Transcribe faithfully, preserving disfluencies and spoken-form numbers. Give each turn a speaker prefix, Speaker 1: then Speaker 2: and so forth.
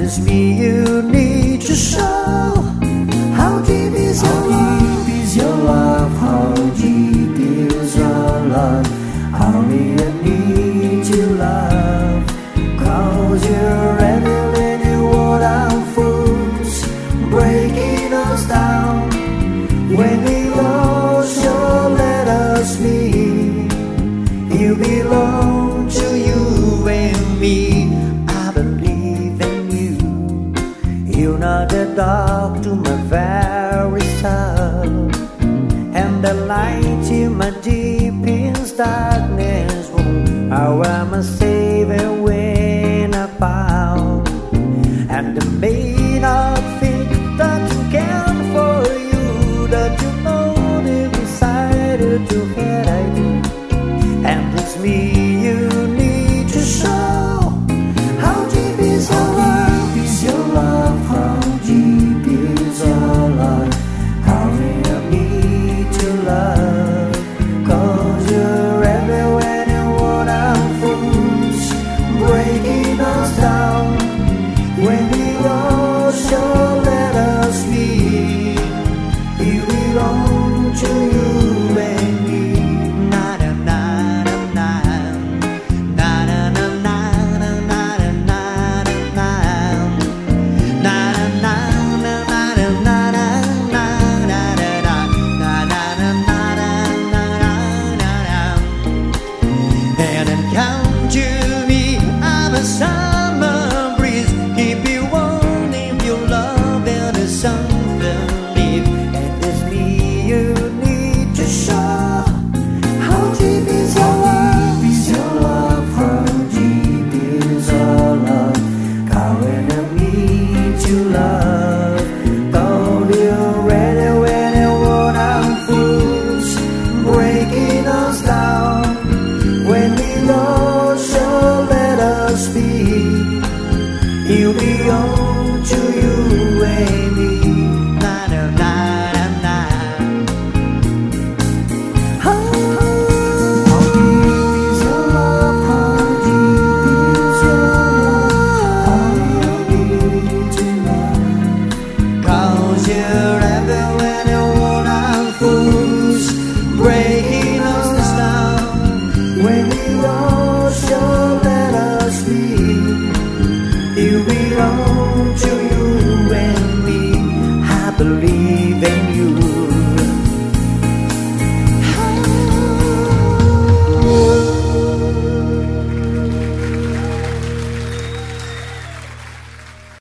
Speaker 1: it's me you need to show. How deep is your
Speaker 2: How
Speaker 1: love?
Speaker 2: deep is your love? How deep is your love? I really need your love. Cause you're everywhere in what I'm fools, breaking us down. When we lost, you let us meet. You belong to you and me. I believe in you. You're not the dark to my very soul, and the light to my deepest darkness. How am I savior when I bow? And I may not think that you can for you, that you know deep inside to head I do. And it's me you need to show. How deep is your love? Is your love? How deep is your love? How really need to love? Cause you're everywhere and what I'm fools, breaking us down. When we lost, you let us meet. You belong to you and me. Na na na na na na na na na na na na. And then come to me, I'm a summer breeze. Keep you warm if you love and the something leave. And it's me you need to show. How deep is your love? Is your love? How deep is your love? Calling on me to love. Call you ready when you want I'm fools, breaking us down. When we lost, you let us be. You belong to you and me. Na na na na na. How deep is your love? How deep is your love? How you need to love? Cause you're everywhere and what I'm fools, breaking us down. When we lost, you let us be. You belong to you and me. I believe in you.